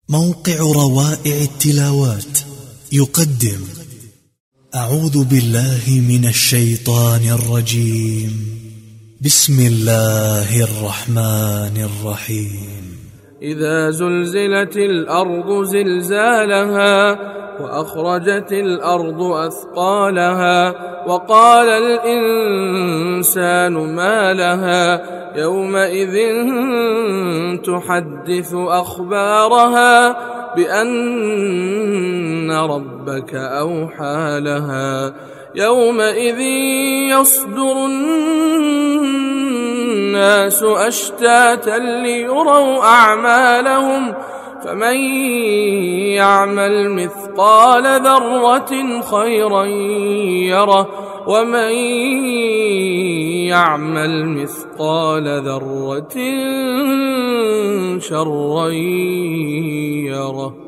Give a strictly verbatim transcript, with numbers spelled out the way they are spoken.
موقع روائع التلاوات يقدم أعوذ بالله من الشيطان الرجيم. بسم الله الرحمن الرحيم. إذا زلزلت الأرض زلزالها وأخرجت الأرض أثقالها وقال الإنسان ما لها يومئذ تحدث أخبارها بأن ربك أوحى لها يومئذ يصدر الناس أشتاتا ليروا أعمالهم فمن يعمل مثقال ذرة خيرا يره ومن يعمل مثقال ذرة شرا يره.